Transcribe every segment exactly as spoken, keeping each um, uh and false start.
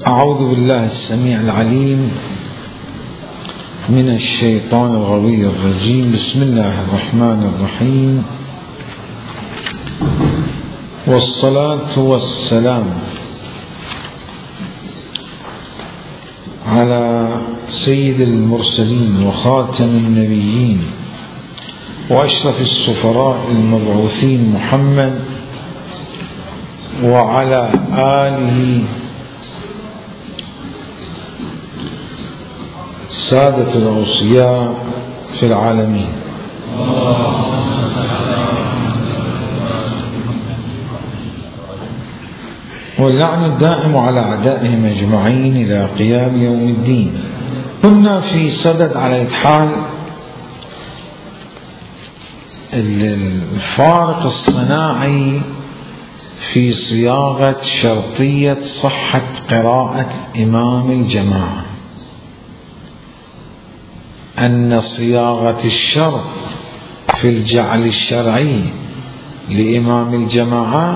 أعوذ بالله السميع العليم من الشيطان الغوي الرجيم. بسم الله الرحمن الرحيم، والصلاة والسلام على سيد المرسلين وخاتم النبيين وأشرف السفراء المبعوثين محمد وعلى آله سادة الأوصياء في العالمين. واللعن الدائم على أعدائهم أجمعين إلى قيام يوم الدين. كنا في صدد على إتحال الفارق الصناعي في صياغة شرطية صحة قراءة إمام الجماعة، أن صياغة الشرط في الجعل الشرعي لإمام الجماعة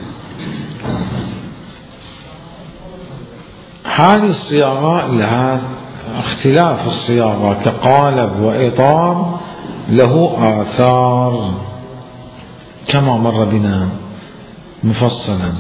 هذه الصياغة لها اختلاف الصياغة كقالب وإطار له آثار كما مر بنا مفصلا.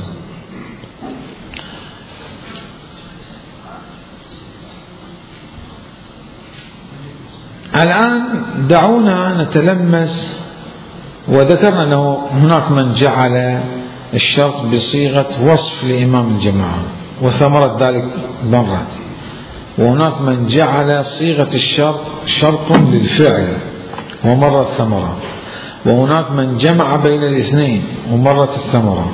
الآن دعونا نتلمس، وذكرنا أنه هناك من جعل الشرط بصيغة وصف لإمام الجماعة وثمرة ذلك مرت، وهناك من جعل صيغة الشرط شرط للفعل ومرت ثمرة، وهناك من جمع بين الاثنين ومرت الثمرة.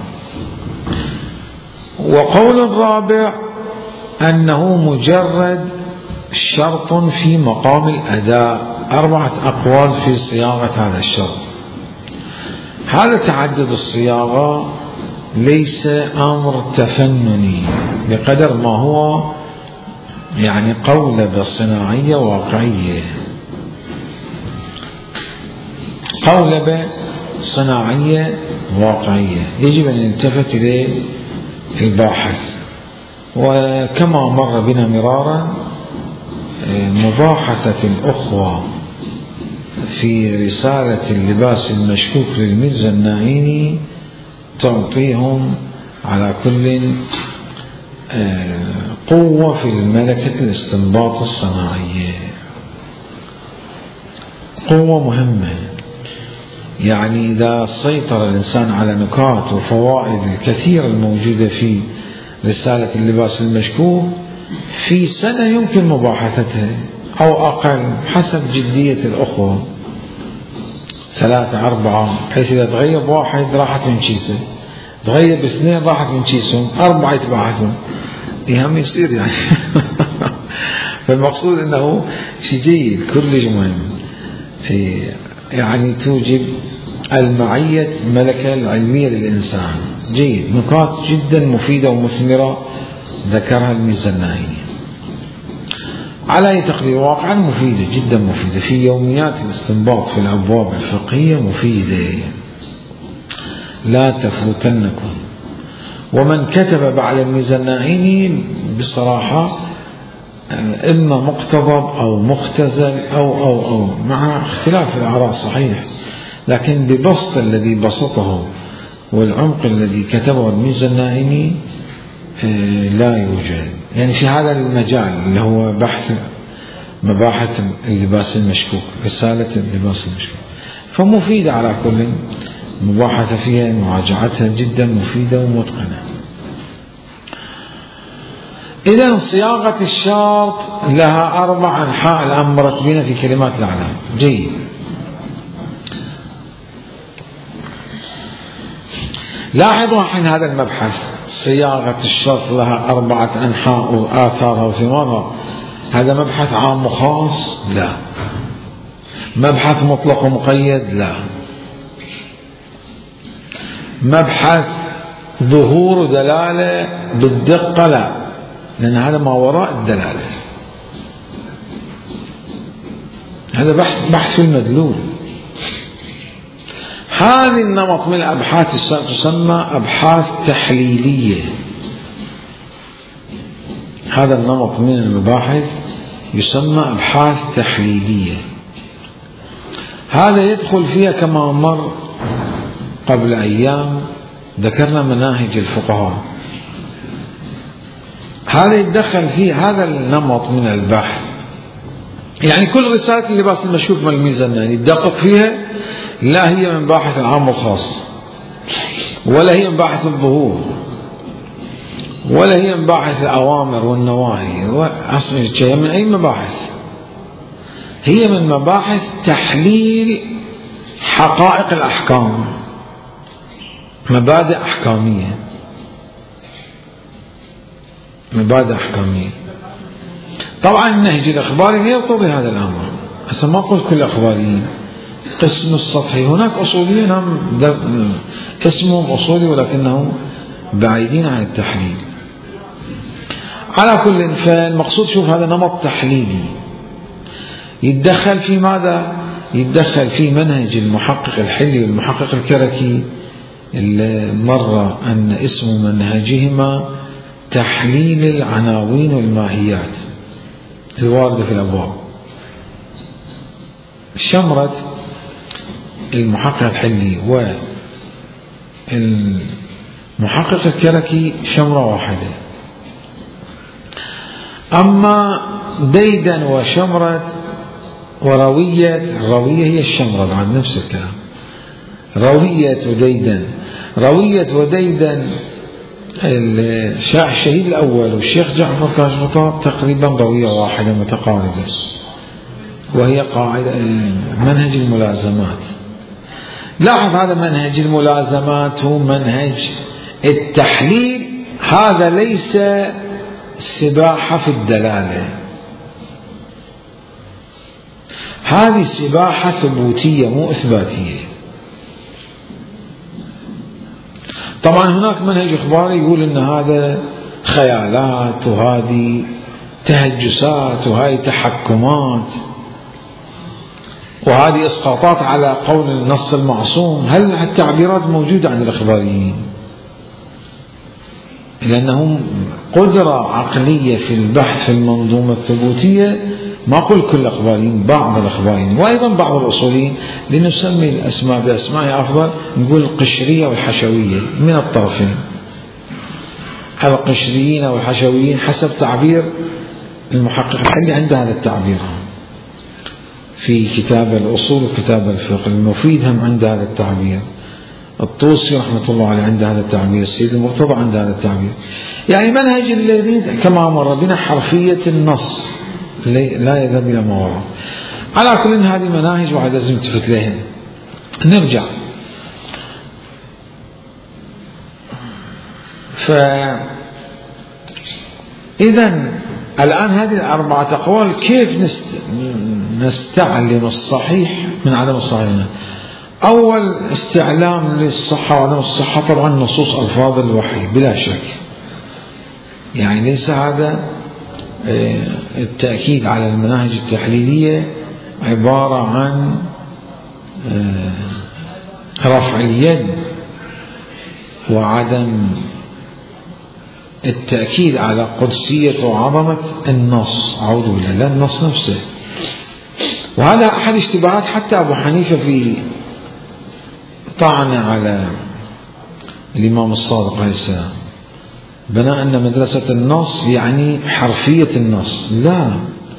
وقول الرابع أنه مجرد شرط في مقام الأداء. أربعة أقوال في صياغة هذا الشرط. هذا تعدد الصياغة ليس أمر تفنني بقدر ما هو يعني قولبة صناعية واقعية، قولبة صناعية واقعية يجب أن يلتفت إليه الباحث. وكما مر بنا مرارا مباحثة الأخوة في رسالة اللباس المشكوك للميرزا النائيني تعطيهم على كل قوة في الملكة الاستنباط الصناعية، قوة مهمة. يعني إذا سيطر الإنسان على نكات وفوائد الكثير الموجودة في رسالة اللباس المشكوك في سنة يمكن مباحثتها أو أقل حسب جدية الأخوة، ثلاثة أربعة، بحيث إذا تغيب واحد راحت من كيسه، تغيب اثنين راحت من كيسهم، أربعة يتباحثون، إيهم يصير يعني. فالمقصود أنه شيء جيد كلش مهم، يعني توجب المعية الملكة العلمية للإنسان. جيد، نقاط جدا مفيدة ومثمرة ذكرها الميرزا النائيني على أي تقدير، واقعا مفيدة جدا مفيدة في يوميات الاستنباط في الأبواب الفقهية، مفيدة لا تفوتنكم. ومن كتب بعد الميرزا النائيني بصراحة إما مقتضب أو مختزل أو أو أو مع اختلاف الآراء صحيح، لكن ببسط الذي بسطه والعمق الذي كتبه الميرزا النائيني لا يوجد يعني في هذا المجال اللي هو بحث مباحث اللباس المشكوك، رسالة اللباس المشكوك، فمفيدة على كل مباحثة فيها، مراجعتها جدا مفيدة ومتقنة. إذن صياغة الشرط لها أربع أنحاء الآن مرتبين في كلمات الأعلام. جيد، لاحظوا حين هذا المبحث صياغة الشرط لها أربعة أنحاء وآثارها وثمارها. هذا مبحث عام وخاص؟ لا. مبحث مطلق ومقيد؟ لا. مبحث ظهور دلالة بالدقة؟ لا، لأن هذا ما وراء الدلالة، هذا بحث بحث في المدلول. هذه النمط من الأبحاث تسمى أبحاث تحليلية. هذا النمط من المباحث يسمى أبحاث تحليلية. هذا يدخل فيها كما مر قبل أيام ذكرنا مناهج الفقهاء، هذا يتدخل فيه هذا النمط من البحث. يعني كل رسالة اللباس المشكوك من الميزانين يدقق فيها، لا هي من باحث العام والخاص، ولا هي من باحث الظهور، ولا هي من باحث الأوامر والنواهي، هي من أي مباحث؟ هي من مباحث تحليل حقائق الأحكام، مبادئ أحكامية، مبادئ أحكامية. طبعا النهج الأخباري لا يقتضي هذا الأمر، هسه ما قلت كل الأخباريين، قسم السطحي، هناك أصوليين هم اسمهم أصولي ولكنهم بعيدين عن التحليل. على كل، فالمقصود شوف هذا نمط تحليلي يتدخل في ماذا؟ يتدخل في منهج المحقق الحلي والمحقق الكركي، مرة أن اسم منهجهما تحليل العناوين والماهيات الواردة في الأبواب. شمرة المحقق الحلي والمحقق الكركي شمرة واحدة. أما ديدن وشمرة وروية، الروية هي الشمرة بعد نفس الكلام، روية وديدن، روية وديدن الشهيد الأول والشيخ جعفر كاشمطار تقريبا روية واحدة متقاربة، وهي قاعدة منهج الملازمات. لاحظ هذا منهج الملازمات هو منهج التحليل، هذا ليس سباحة في الدلالة، هذه سباحة ثبوتية مو إثباتية. طبعا هناك منهج إخباري يقول إن هذا خيالات وهذه تهجسات وهذه تحكمات وهذه إسقاطات على قول النص المعصوم. هل التعبيرات موجودة عند الإخباريين؟ لأنهم قدرة عقلية في البحث في المنظومة الثبوتية، ما أقول كل الأخباريين، بعض الأخباريين وأيضا بعض الأصوليين، لنسمي الأسماء بأسماء أفضل، نقول القشرية والحشوية من الطرفين، القشريين والحشويين حسب تعبير المحقق الحلي عند هذا التعبير في كتاب الأصول وكتاب الفقه. المفيد هم عند هذا التعبير، الطوسي رحمة الله عليه عند هذا التعبير، السيد المرتضى عند هذا التعبير. يعني منهج الذي كما مر بنا حرفية النص لا يذهب إلى ما وراء. على كل هذه مناهج واحد لازم نلتفت لها. نرجع، فإذا الآن هذه الأربعة أقوال كيف نستعلم الصحيح من عدم الصحيح؟ أول استعلام للصحة وعدم الصحة طبعا نصوص ألفاظ الوحي بلا شك، يعني ليس هذا التأكيد على المناهج التحليلية عبارة عن رفع اليد وعدم التأكيد على قدسية وعظمة النص، أعوذ بالله، لا النص نفسه. وهذا أحد اشتباهات حتى أبو حنيفة في طعن على الإمام الصادق عليه السلام، بناء أن مدرسة النص يعني حرفية النص. لا،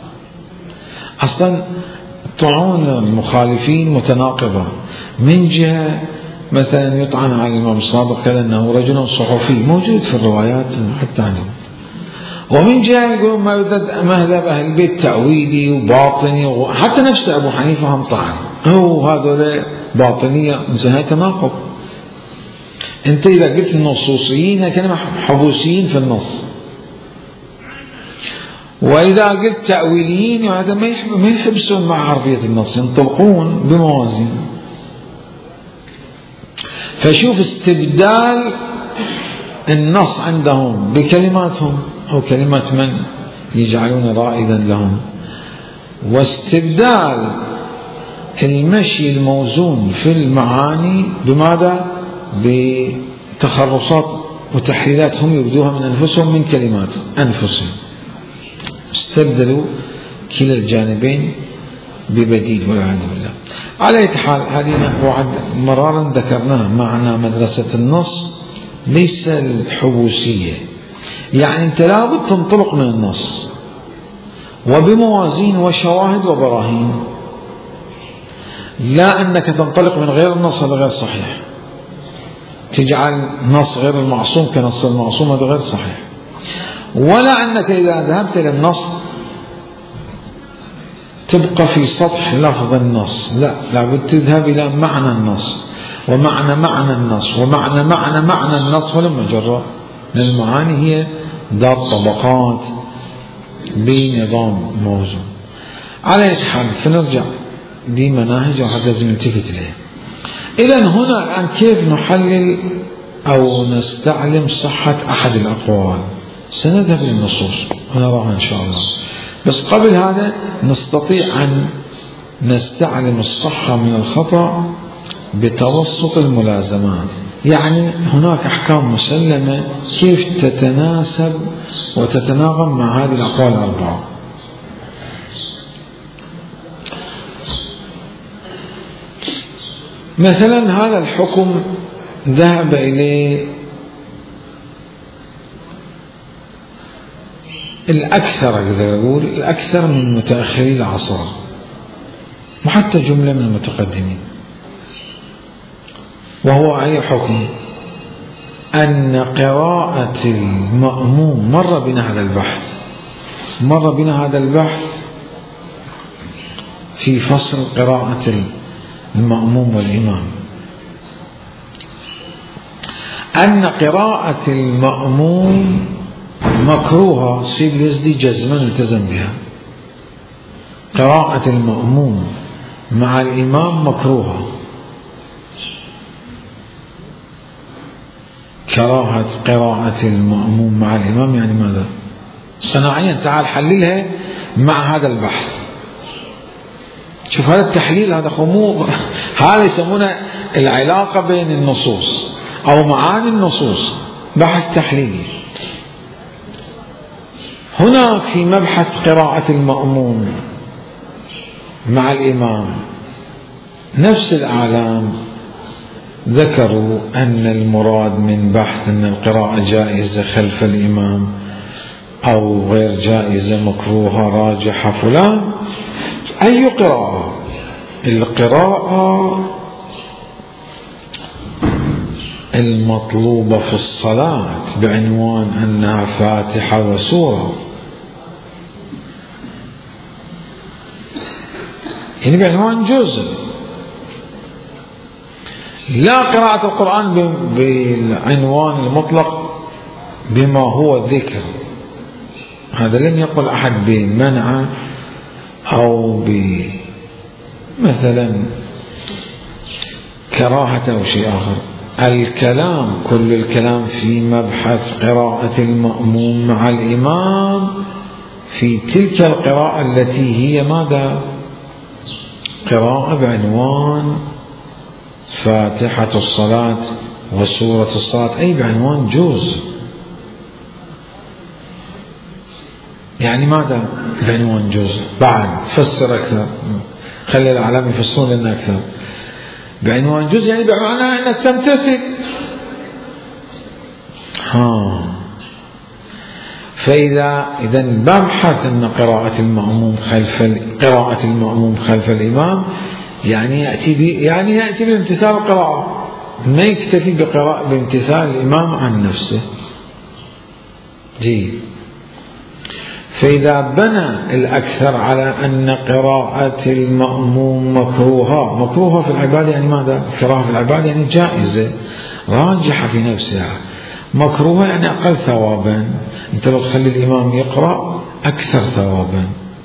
أصلا طعون المخالفين متناقضة. من جهة مثلا يطعن على الإمام الصادق كذا أنه رجل صحفي موجود في الروايات حتى عنهم، ومن جهة يقولون ما يوجد مذهب أهل البيت تأويلي وباطني، وحتى نفس أبو حنيفة هم طعن هو هذول باطنية. زين تناقض. أنت إذا قلت النصوصيين كلمة حبوسيين في النص، وإذا قلت تأويليين هذا ما يحبسون مع حرفية النص، ينطلقون بموازين. فشوف استبدال النص عندهم بكلماتهم أو كلمات من يجعلون رائدا لهم، واستبدال المشي الموزون في المعاني بماذا؟ بتخرصات وتحليلات هم يبدوها من أنفسهم من كلمات أنفسهم. استبدلوا كلا الجانبين ببديل والعياذ بالله. على أي حال هذه وعد مرارا ذكرناها، معنى مدرسة النص ليس الحبوسية، يعني أنت لابد تنطلق من النص وبموازين وشواهد وبراهين، لا أنك تنطلق من غير النص، هذا غير صحيح، تجعل نص غير المعصوم كنص المعصوم، هذا غير صحيح. ولا أنك إذا ذهبت إلى النص تبقى في سطح لفظ النص، لا، لابد تذهب إلى معنى النص ومعنى معنى النص ومعنى معنى معنى النص، ولما جرى المعاني هي ذات طبقات بنظام موزون. على أي حال فنرجع دي مناهج وحتى لازم نلتفت إليها. إذن هنا الآن كيف نحلل أو نستعلم صحة أحد الأقوال؟ سنذهب للنصوص ونراها إن شاء الله، بس قبل هذا نستطيع أن نستعلم الصحة من الخطأ بتوسط الملازمات، يعني هناك أحكام مسلمة كيف تتناسب وتتناغم مع هذه الأقوال الأربعة. مثلا هذا الحكم ذهب إليه الأكثر، أقدر أقول الأكثر من متأخري العصر وحتى جملة من المتقدمين، وهو أي حكم؟ أن قراءة المأموم، مر بنا هذا البحث مر بنا هذا البحث في فصل قراءة المأموم والإمام، أن قراءة المأموم مكروهة، سيد اليزدي جزما التزم بها، قراءة المأموم مع الإمام مكروهة، كراهة قراءة المأموم مع الإمام يعني ماذا؟ صناعيا تعال حللها مع هذا البحث. شوف هذا التحليل، هذا خمو، هذا يسمونه العلاقة بين النصوص أو معاني النصوص، بحث تحليلي. هنا في مبحث قراءة المأموم مع الإمام نفس الأعلام ذكروا أن المراد من بحث أن القراءة جائزة خلف الإمام أو غير جائزة، مكروهة، راجحة، فلان. أي قراءة؟ القراءة المطلوبة في الصلاة بعنوان أنها فاتحة وسورة، يعني بعنوان جزء، لا قراءة القرآن بالعنوان المطلق بما هو ذكر، هذا لم يقل أحد بمنع أو بمثلا كراهة أو شيء آخر. الكلام، كل الكلام في مبحث قراءة المأموم مع الإمام في تلك القراءة التي هي ماذا؟ قراءة بعنوان فاتحة الصلاة وسورة الصلاة، أي بعنوان جزء، يعني ماذا بعنوان جزء؟ بعد فسر أكثر، خلي الأعلام يفسرون لنا أكثر. بعنوان جزء يعني بمعنى أنك تمتثل. ها فإذا إذا ببحث أن قراءة المأموم خلف قراءة المأموم خلف الإمام يعني يأتي ب يعني يأتي بامتثال القراءة، ما يكتفي بقراءة بامتثال الإمام عن نفسه. جيد. فإذا بنى الأكثر على أن قراءة المأموم مكروهة، مكروهة في العبادة يعني ماذا؟ كراهة في العبادة يعني جائزة راجحة في نفسها، مكروهة يعني أقل ثوابا، أنت لو تخلي الإمام يقرأ أكثر ثوابا.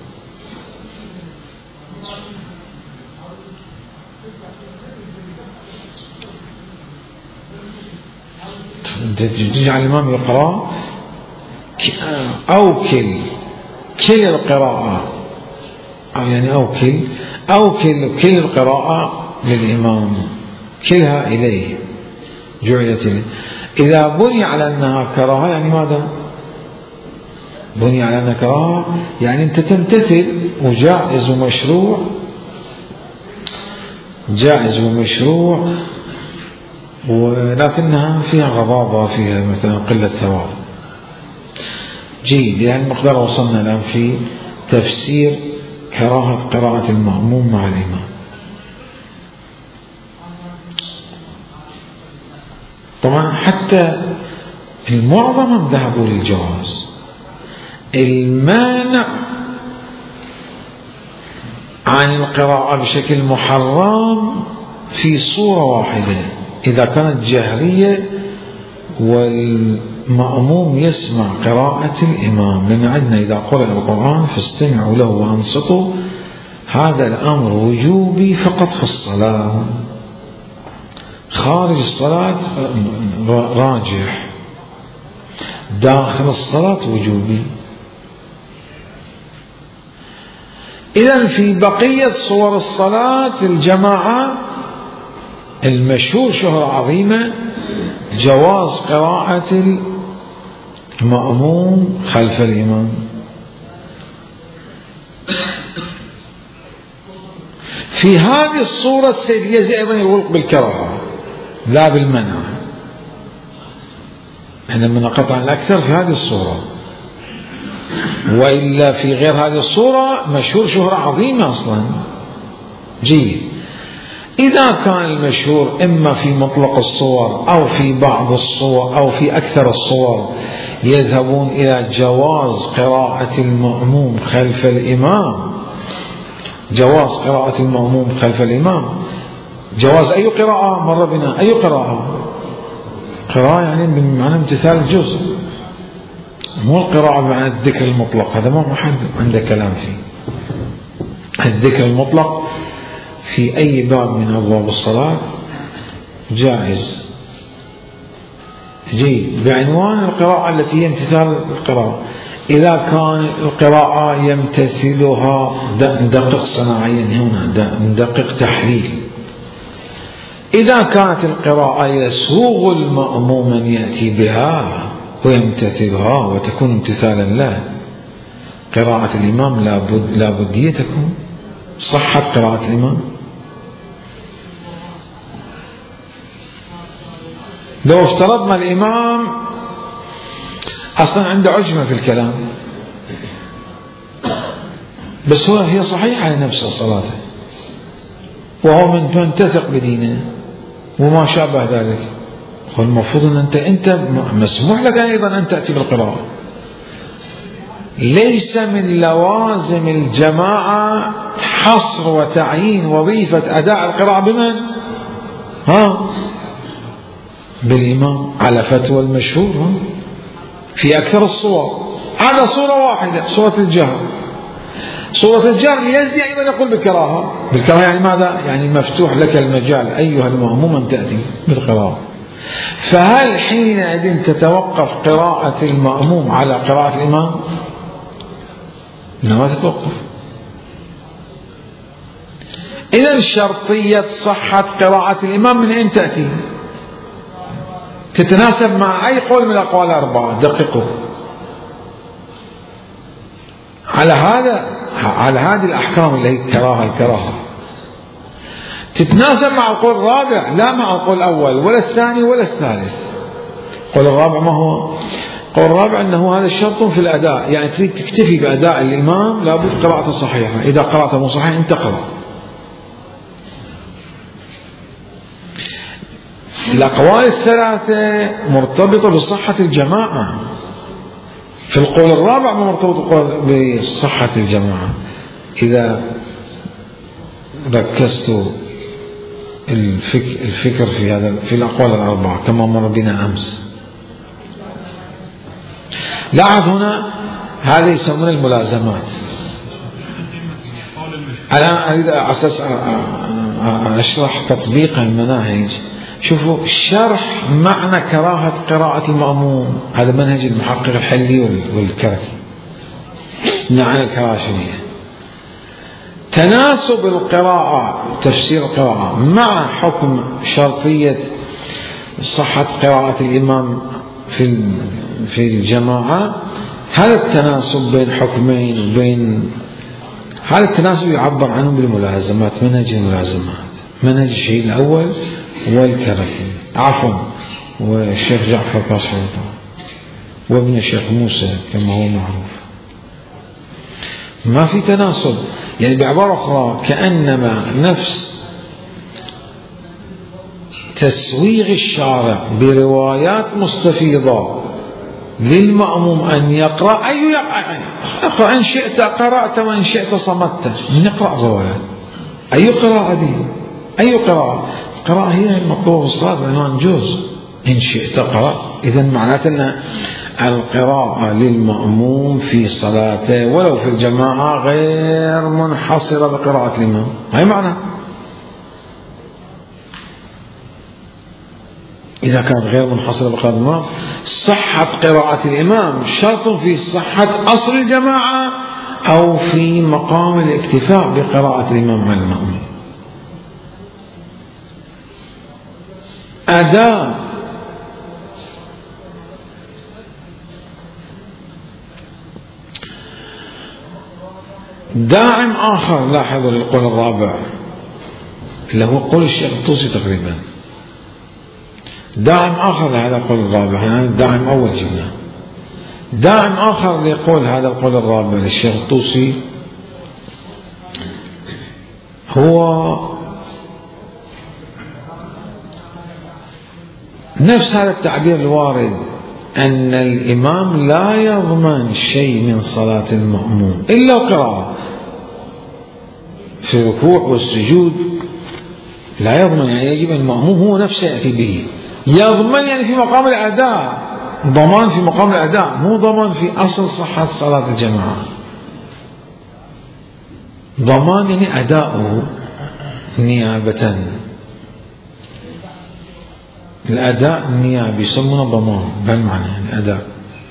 تجعل الإمام يقرأ أو كل كل القراءة، يعني أو كل أو كل كل القراءة للإمام، كلها إليه جعلت إليه. إذا بني على أنها كراهة يعني ماذا؟ بني على أنها كراهة يعني أنت تمتثل، وجائز ومشروع، جائز ومشروع، ولكنها فيها غضاضة، فيها مثلا قلة ثواب. جيد، يعني مقدار وصلنا الآن في تفسير كراهة قراءة المأموم مع الإمام. طبعا حتى المعظم ذهبوا للجواز. المانع عن القراءة بشكل محرم في صورة واحدة، إذا كانت جهرية والمأموم يسمع قراءة الإمام، لأن عندنا إذا قرأ القرآن فاستمعوا له وأنصتوا، هذا الأمر وجوبي فقط في الصلاة، خارج الصلاة راجح، داخل الصلاة وجوبي. إذن في بقية صور الصلاة الجماعة المشهور شهرة عظيمة جواز قراءة المأموم خلف الإمام. في هذه الصورة السيد يزيد أيضا يقول بالكراهة لا بالمنع، احنا من قطع الأكثر في هذه الصورة، وإلا في غير هذه الصورة مشهور شهرة عظيمة أصلا. جيد، إذا كان المشهور إما في مطلق الصور أو في بعض الصور أو في أكثر الصور يذهبون إلى جواز قراءة المأموم خلف الإمام، جواز قراءة المأموم خلف الإمام، جواز أي قراءة مر بنا، أي قراءة، قراءة يعني بمعنى امتثال الجزء، مو القراءة بمعنى الذكر المطلق، هذا ما حد عنده كلام فيه. الذكر المطلق في أي باب من أبواب الصلاة جائز. جيد، بعنوان القراءة التي هي امتثال القراءة. إذا كان القراءة يمتثلها ندقق صناعيا هنا، ندقق تحليل. إذا كانت القراءة يسوغ المأموم أن يأتي بها ويمتثلها وتكون امتثالا له، قراءة الإمام لابد لابدية تكون، صحة قراءة الإمام. لو افترضنا الإمام أصلا عنده عجمة في الكلام، بس هو هي صحيحة لنفس الصلاة، وهو من تثق بدينه وما شابه ذلك، والمفروض أن أنت أنت مسموح لك أيضا أن تأتي بالقراءة. ليس من لوازم الجماعة حصر وتعيين وظيفة أداء القراءة بمن؟ ها؟ بالإمام، على فتوى المشهور في أكثر الصور. هذا صورة واحدة، صورة الجهر. صورة الجهر اليزدي أيضا يقول بالكراهة. بالكراهة يعني ماذا؟ يعني مفتوح لك المجال أيها المأموم أن تأتي بالقراءة. فهل حينئذ تتوقف قراءة المأموم على قراءة الإمام؟ لا، ما تتوقف. إذن شرطية صحة قراءة الإمام من أين تأتي؟ تتناسب مع أي قول من الأقوال الأربعة، دققوا على هذا، على هذه الأحكام اللي هي الكراهة الكراهة تتناسب مع القول الرابع، لا مع القول الأول ولا الثاني ولا الثالث. القول الرابع ما هو؟ القول الرابع أنه هذا شرط في الأداء، يعني تريد تكتفي بأداء الإمام لابد قراءته صحيحة، إذا قراءته مو صحيحة أنت قرأ. الأقوال الثلاثة مرتبطة بصحة الجماعة، في القول الرابع مرتبط بصحة الجماعة. إذا ركزت الفكر, الفكر في هذا في الأقوال الأربعة كما مر بنا أمس، لاحظ هنا هذا يسمونه الملازمات. أنا أريد أساس أشرح تطبيق المناهج. شوفوا شرح معنى كراهة قراءة المأموم، هذا منهج المحقق الحلي والكركي معنى الكراهة شنية. تناسب القراءة، تفسير القراءة مع حكم شرطية صحة قراءة الإمام في في الجماعة هذا التناسب بين حكمين وبين هذا التناسب يعبر عنه بالملازمات، منهج الملازمات، منهج الشيء الأول والكركي عفوا والشيخ جعفر كاشوطة وابن الشيخ موسى كما هو معروف. ما في تناسب، يعني بعبارة أخرى كأنما نفس تسويغ الشارع بروايات مستفيضة للمأموم أن يقرأ أي يقرأ، إن شئت قرأت وإن شئت صمت. من يقرأ الروايات؟ أي قراءة دي؟ أي قراءة؟ القراءة هي المطلوب في الصلاة بعنوان جزء. إن شئت قرأ، إذن معناته أن القراءة للمأموم في صلاته ولو في الجماعة غير منحصرة بقراءة الإمام، هاي معنى. إذا كانت غير منحصرة بقراءة الإمام، صحة قراءة الإمام شرط في صحة أصل الجماعة أو في مقام الاكتفاء بقراءة الإمام على المأموم. أداء داعم آخر لاحظوا للقول الرابع اللي هو قول الشيخ الطوسي تقريبا، داعم آخر لهذا القول الرابع، يعني داعم أول جبنا، داعم آخر ليقول هذا القول الرابع للشيخ الطوسي هو نفس هذا التعبير الوارد أن الإمام لا يضمن شيء من صلاة المأموم إلا القراءة في الركوع والسجود، لا يضمن، يعني يجب أن المأموم هو نفسه يأتي به. يضمن يعني في مقام الأداء، ضمان في مقام الأداء، مو ضمان في أصل صحة صلاة الجماعة. ضمان يعني أداؤه نيابة، الأداء النيابي يسمونه ضمان بالمعنى، يعني أداء.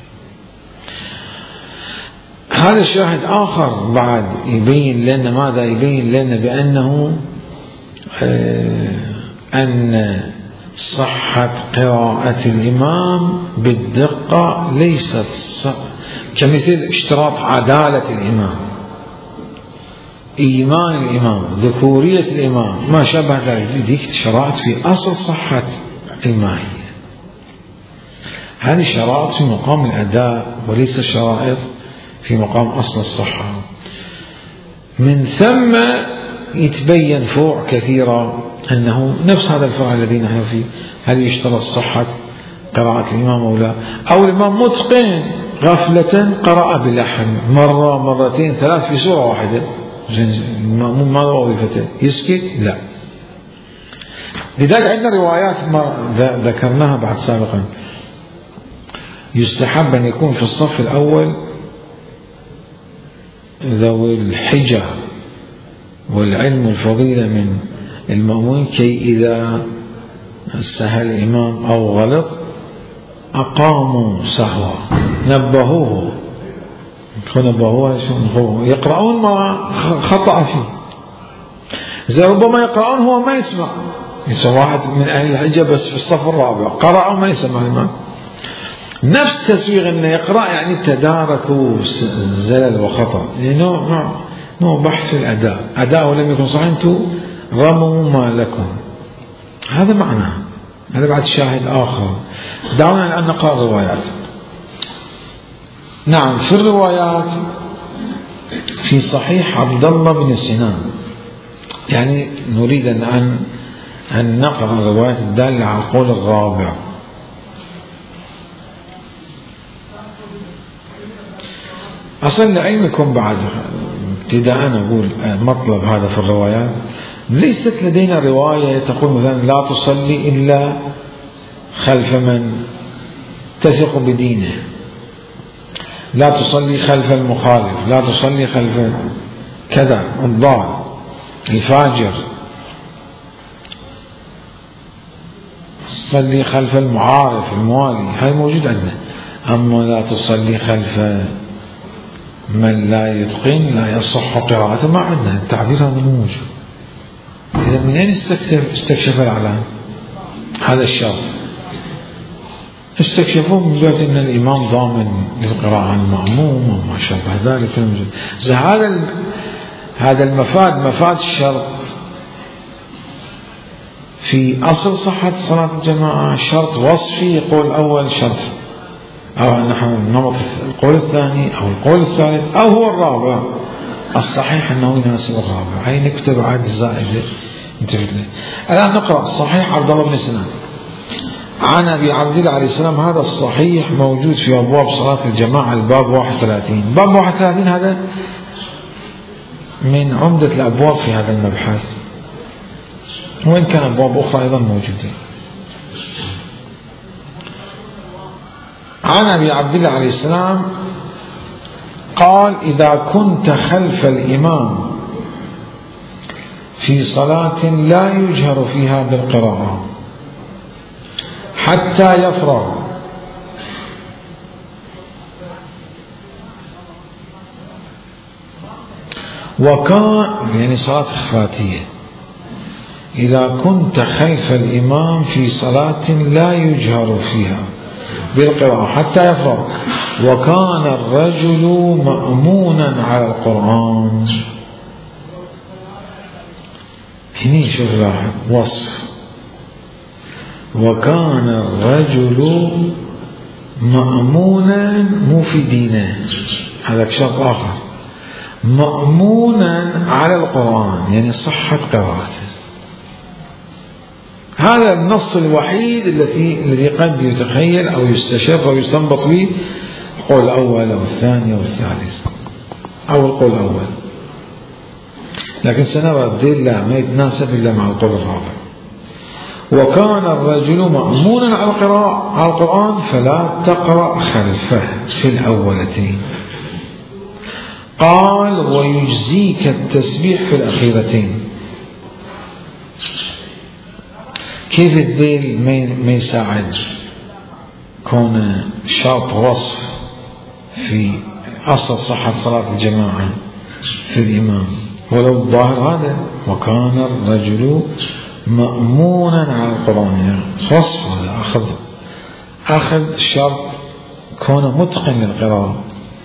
هذا الشاهد آخر بعد يبين لنا ماذا؟ يبين لنا بأنه أن صحة قراءة الإمام بالدقة ليست كمثل اشتراط عدالة الإمام، إيمان الإمام، ذكورية الإمام، ما شابه ذلك، ديك شرائط في أصل صحة الماهية. هذه الشرائط في مقام الأداء وليس شرائط في مقام أصل الصحة. من ثم يتبين فروع كثيرة أنه نفس هذا الفرع الذي نحن فيه، هل يشترط صحة قراءة الإمام أو لا؟ أو الإمام متقن غفلة قرأ بلحن مرة مرتين ثلاث في سورة واحدة، المأموم ماذا وظيفته؟ يسكت؟ لا. لذلك عندنا روايات ما ذكرناها بعد سابقا، يستحب أن يكون في الصف الأول ذوي الحجة والعلم والفضيلة من المأمومين، كي إذا سهل الإمام أو غلط أقاموا سهوا، نبهوه، نبهوه يقرؤون ما خطأ فيه. إذا ربما يقرؤون هو ما يسمع، يسمع واحد من أهل الحجة بس في الصف الرابع قرأوا ما يسمع الإمام، نفس تسويغ أنه يقرأ يعني تداركوا زلل وخطأ، لأنه نوع نوع بحث في الأداء، أداءه لم يكن صحيح أنتم رموا ما لكم، هذا معناه. هذا بعد شاهد آخر. دعونا الآن نقرأ الروايات. نعم، في الروايات في صحيح عبد الله بن سنان، يعني نريد أن أن نقرأ الروايات الدالة على القول الرابع. أصل لعلمكم بعد ابتداء أقول مطلب هذا في الروايات، ليست لدينا رواية تقول مثلا لا تصلي إلا خلف من تثق بدينه، لا تصلي خلف المخالف، لا تصلي خلف كذا الضال الفاجر، صلي خلف المعارف الموالي، هاي موجود عندنا. أما لا تصلي خلف من لا يتقن لا يصح قراءته، ما عندنا التعبير هذا مو موجود. إذا من أين استكشف, استكشف الإعلام؟ هذا الشرط. استكشفوا من جهة أن الإمام ضامن للقراءة عن المأموم وما شابه ذلك. هذا هذا المفاد مفاد الشرط في أصل صحة صلاة الجماعة، شرط وصفي يقول أول شرط، أو نحن نمط القول الثاني أو القول الثالث أو هو الرابع. الصحيح أنه يناسب الرابع، هي نكتب عاد زائدة. الآن نقرأ صحيح عبد الله بن سنان عن أبي عبد الله عليه السلام. هذا الصحيح موجود في أبواب صلاة الجماعة الباب واحد وثلاثين. باب واحد وثلاثين هذا من عمدة الأبواب في هذا المبحث، وإن كان أبواب أخرى أيضا موجودة. عن أبي عبد الله عليه السلام قال: إذا كنت خلف الإمام في صلاة لا يجهر فيها بالقراءة حتى يفرغ وكان، يعني صلاة خفاتية، إذا كنت خلف الإمام في صلاة لا يجهر فيها بالقراءة حتى يفرغ وكان الرجل مأمونا على القرآن. هني شوف لاحظ وصف، وكان الرجل مأمونا مو في دينه، هذا شرط آخر، مأمونا على القرآن يعني صحة قراءته. هذا النص الوحيد الذي الذي قد يتخيل أو يستشف أو يستنبط به القول الأول أو الثاني أو الثالث أو القول الأول، لكن سنرى الدليل لا ما يتناسب إلا مع القول الرابع. وكان الرجل مأمونا على القراءة على القرآن فلا تقرأ خلفه في الأولتين. قال: ويجزيك التسبيح في الأخيرتين. كيف الدليل ما يساعد كون شرط وصف في أصل صحة صلاة الجماعة في الإمام، ولو الظاهر هذا وكان الرجل مأمونا على القرآن، يعني وصف هذا أخذ أخذ شرط كونه متقن للقراءة.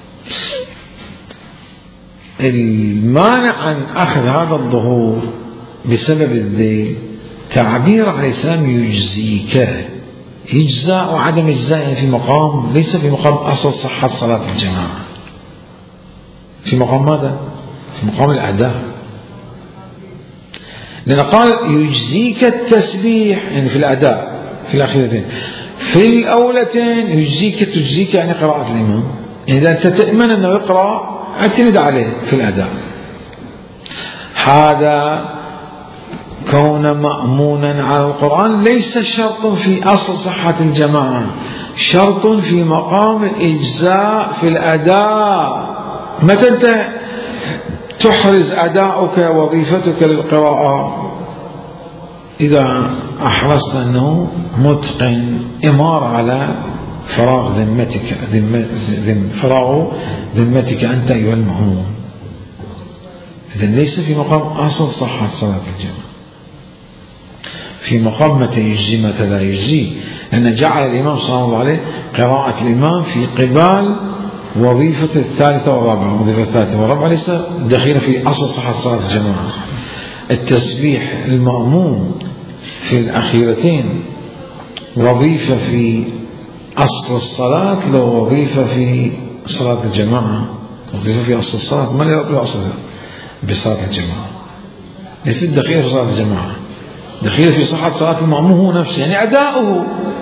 المانع عن أخذ هذا الظهور بسبب الذيل تعبير عليه السلام يجزيك، إجزاء وعدم إجزاء يعني في مقام ليس في مقام أصل صحة صلاة الجماعة، في مقام ماذا؟ في مقام الأداء. لأن قال يجزيك التسبيح يعني في الأداء في الأخيرتين، في الأولتين يجزيك تجزيك يعني قراءة الإمام، يعني إذا أنت تأمن أنه يقرأ اعتمد عليه في الأداء. هذا كون مأمونا على القرآن ليس شرط في أصل صحة الجماعة، شرط في مقام الإجزاء في الأداء. متى أنت تحرز أداؤك وظيفتك للقراءة؟ إذا أحرصت أنه متقن إمار على فراغ ذمتك ذم فراغ ذمتك أنت أيها المأموم. إذن ليس في مقام أصل صحة صلاة الجماعة، في مقام متى يجزي متى لا يجزي، لأن جعل الإمام صلى الله عليه قراءة الإمام في قبال وظيفة الثالثة والرابعة. وظيفة الثالثة والرابعة ليس دخيلة في أصل صحة صلاة الجماعة. التسبيح المأموم في الأخيرتين وظيفة في أصل الصلاة، لو وظيفة في صلاة الجماعة وظيفة في أصل الصلاة ما له أصل بصلاة الجماعة، ليست دخيلة في صلاة الجماعة، دخيلة في صحة صلاة المأموم هو نفسه يعني أداؤه.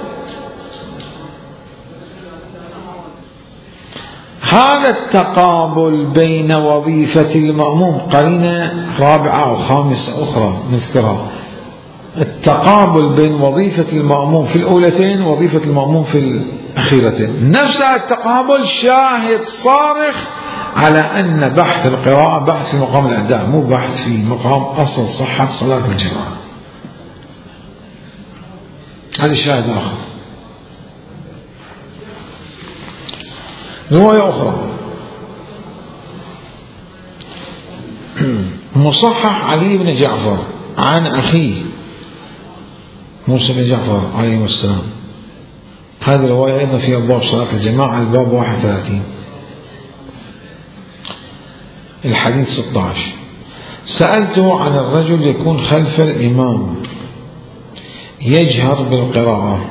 هذا التقابل بين وظيفة المأموم، قرينة رابعة أو خامسة أخرى نذكرها، التقابل بين وظيفة المأموم في الأولتين ووظيفة المأموم في الأخيرتين، نفس التقابل شاهد صارخ على أن بحث القراءة بحث في مقام الأداء، مو بحث في مقام أصل صحة صلاة الجماعة. هذا الشاهد آخر. رواية أخرى مصحح علي بن جعفر عن أخيه موسى بن جعفر عليه السلام هذه الرواية أيضا في أبواب صلاة الجماعة الباب واحد وثلاثين الحديث ستة عشر. سألته عن الرجل يكون خلف الإمام يجهر بالقراءة.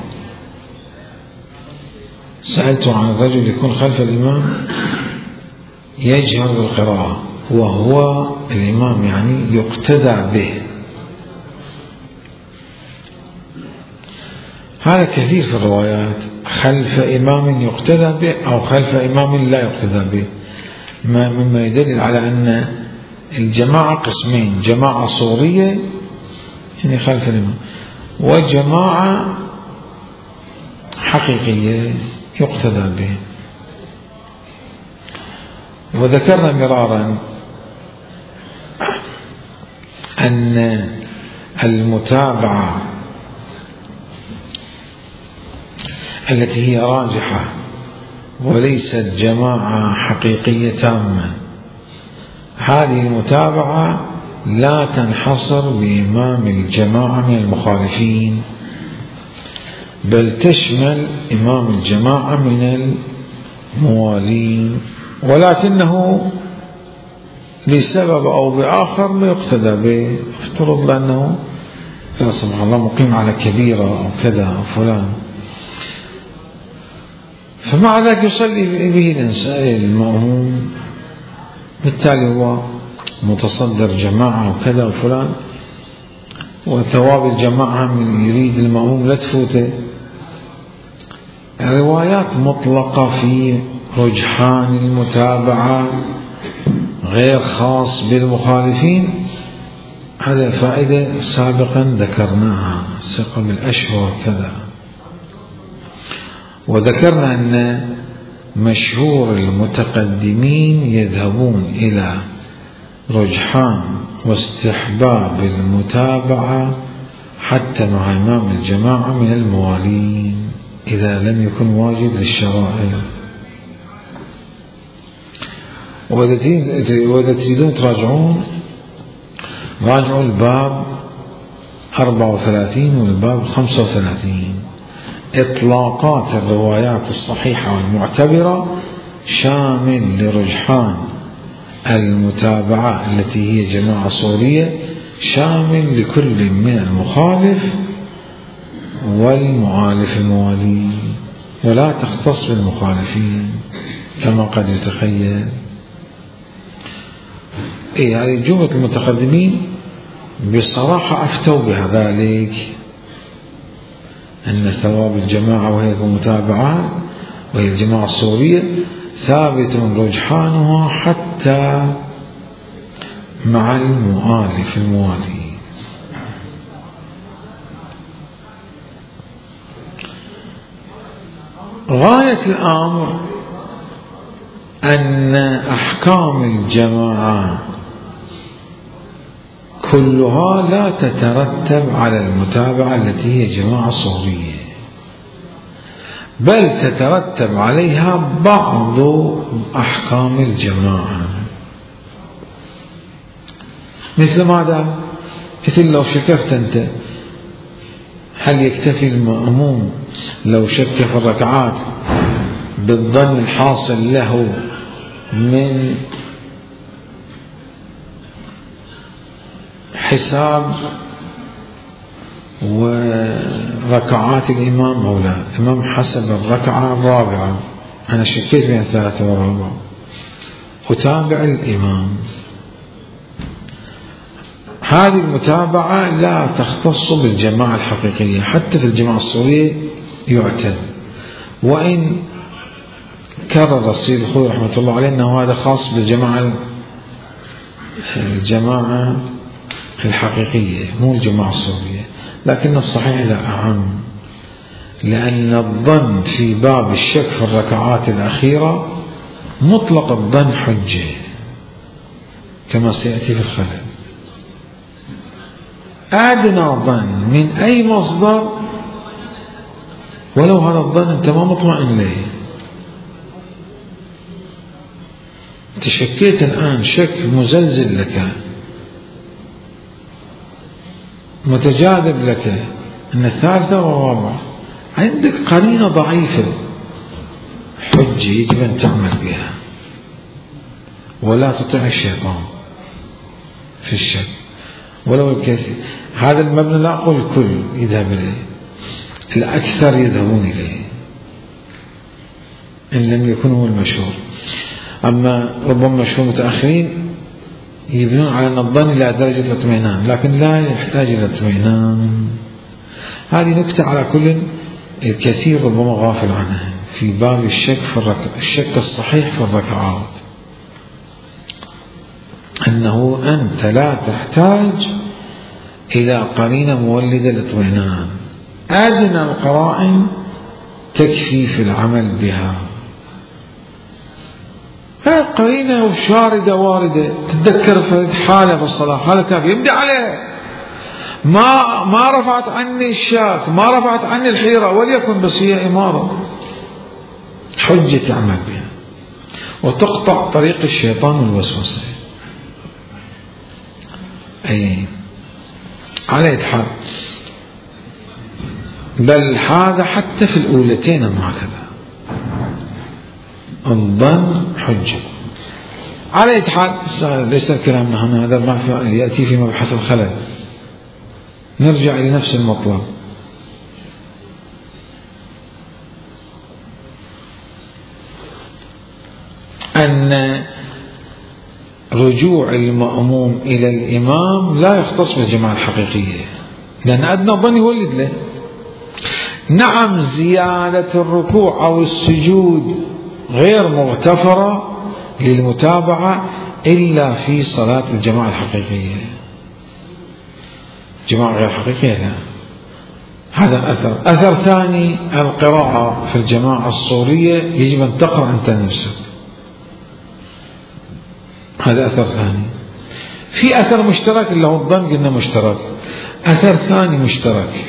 سألته عن الرجل يكون خلف الإمام يجهر بالقراءة وهو الإمام يعني يقتدى به. هذا كثير في الروايات، خلف إمام يقتدى به أو خلف إمام لا يقتدى به، مما يدل على أن الجماعة قسمين، جماعة صورية يعني خلف الإمام، وجماعة حقيقية يقتدى به. وذكرنا مرارا أن المتابعة التي هي راجحة وليست جماعة حقيقية تامة، هذه المتابعة لا تنحصر بإمام الجماعة من المخالفين، بل تشمل إمام الجماعة من الموالين، ولكنه لسبب أو بآخر ما يقتدى به. افترض لأنه لا سمح الله مقيم على كبيرة أو كذا أو فلان، فمع ذلك يصلي به الإنسان المأموم، بالتالي هو متصدر جماعة وكذا وفلان، وثواب الجماعة من يريد المأموم لا تفوته. روايات مطلقة في رجحان المتابعة غير خاص بالمخالفين، هذا فائدة سابقا ذكرناها ثقة بالأشهر كذا. وذكرنا أن مشهور المتقدمين يذهبون إلى رجحان واستحباب المتابعة حتى مع إمام الجماعة من الموالين إذا لم يكن واجد للشرائع. وإذا تريدون تراجعون راجعوا الباب أربعة وثلاثين والباب خمسة وثلاثين، إطلاقات الروايات الصحيحة والمعتبرة شامل لرجحان المتابعة التي هي جماعة صورية، شامل لكل من المخالف والمعالف الموالي، ولا تختص بالمخالفين كما قد يتخيل. إيه يعني جملة المتقدمين بصراحة أفتوا بذلك، أن ثواب الجماعة وهي المتابعة وهي الجماعة الصورية ثابت رجحانها حتى مع المؤالف الموالي. غاية الأمر أن أحكام الجماعة كلها لا تترتب على المتابعة التي هي جماعة صورية، بل تترتب عليها بعض أحكام الجماعة. مثل ماذا؟ مثل لو شككت أنت، هل يكتفي المأموم لو شك في الركعات بالظن الحاصل له من حساب وركعات الإمام أو لا؟ الإمام حسب الركعة الرابعة، أنا شكيت بين ثلاثة ورابعة، أتابع الإمام. هذه المتابعة لا تختص بالجماعة الحقيقية، حتى في الجماعة الصورية يعتد، وإن كرر السيد الخوي رحمة الله عليه أنه هذا خاص بالجماعة الجماعة الحقيقية مو الجماعة الصورية، لكن الصحيح لا أهم، لأن الظن في باب الشك في الركعات الأخيرة مطلق الظن حجة كما سيأتي في الخلل. أدنى ظن من أي مصدر ولو هذا الظن أنت ما مطمئن له، تشكيت الآن شك مزلزل لك متجاذب لك أن الثالثة والرابعة، عندك قرينة ضعيفة حجة يجب أن تعمل بها، ولا تطيع الشيطان في الشك ولو الكثير. هذا المبنى لا أقول الكل يذهب إليه، الأكثر يذهبون إليه إن لم يكونوا المشهور. أما ربما مشهور متأخرين يبنون على أن الظن إلى درجة الاطمئنان، لكن لا يحتاج إلى اطمئنان. هذه نكتة على كل الكثير ربما غافل عنها في باب الشك في الركعة، الشك الصحيح في الركعات، أنه أنت لا تحتاج إلى قرينة مولدة الاطمئنان، أدنى القرائن تكفي في العمل بها. قرينة شاردة واردة تتذكر في حالة في الصلاة، هذا كافي يبدأ عليه، ما ما رفعت عني الشاك، ما رفعت عني الحيرة، وليكن بس هي إمارة حجة تعمل بها وتقطع طريق الشيطان والوسوسة. أي على إتحاد، بل هذا حتى في الأولتين هكذا، الظن حجة على إتحاد. ليس كلامنا هنا هذا يأتي في مبحث الخلل، نرجع إلى نفس المطلب. أن رجوع المأموم إلى الإمام لا يختص بالجماعة الحقيقية، لأن أدنى الظن يولد له. نعم زيادة الركوع أو السجود غير مغتفرة للمتابعة إلا في صلاة الجماعة الحقيقية، جماعة غير حقيقية لا. هذا أثر. أثر ثاني القراءة في الجماعة الصورية يجب أن تقرأ أنت نفسك، هذا أثر ثاني. في أثر مشترك اللي هو الظن، قلنا مشترك. أثر ثاني مشترك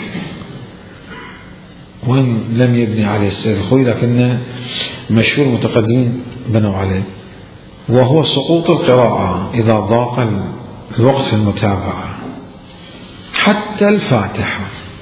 وإن لم يبني عليه السيد الخوي، لكن مشهور متقدمين بنوا عليه، وهو سقوط القراءة إذا ضاق الوقت في المتابعة، حتى الفاتحة،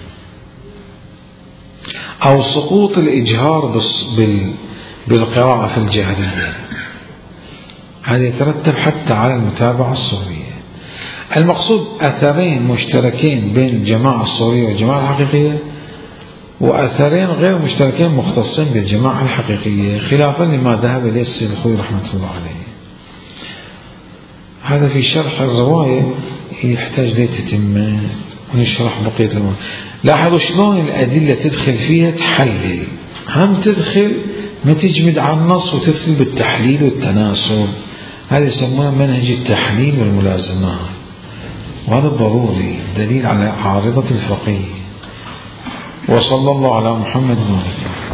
أو سقوط الإجهار بالقراءة في الجهرية، هذا يترتب حتى على المتابعة الصورية. المقصود أثرين مشتركين بين الجماعة الصورية والجماعة الحقيقية، وأثرين غير مشتركين مختصين بالجماعة الحقيقية، خلافا لما ذهب إليه السيد الخوي رحمة الله عليه. هذا في شرح الرواية يحتاج لي تتمة ونشرح بقية الرواية. لاحظوا شلون الأدلة تدخل فيها تحلل، هم تدخل ما تجمد على النص وتدخل بالتحليل والتناسب، هذا يسمونه منهج التحليل والملازمات، وهذا ضروري دليل على عارضة الفقيه. وصلى الله على محمد وآله.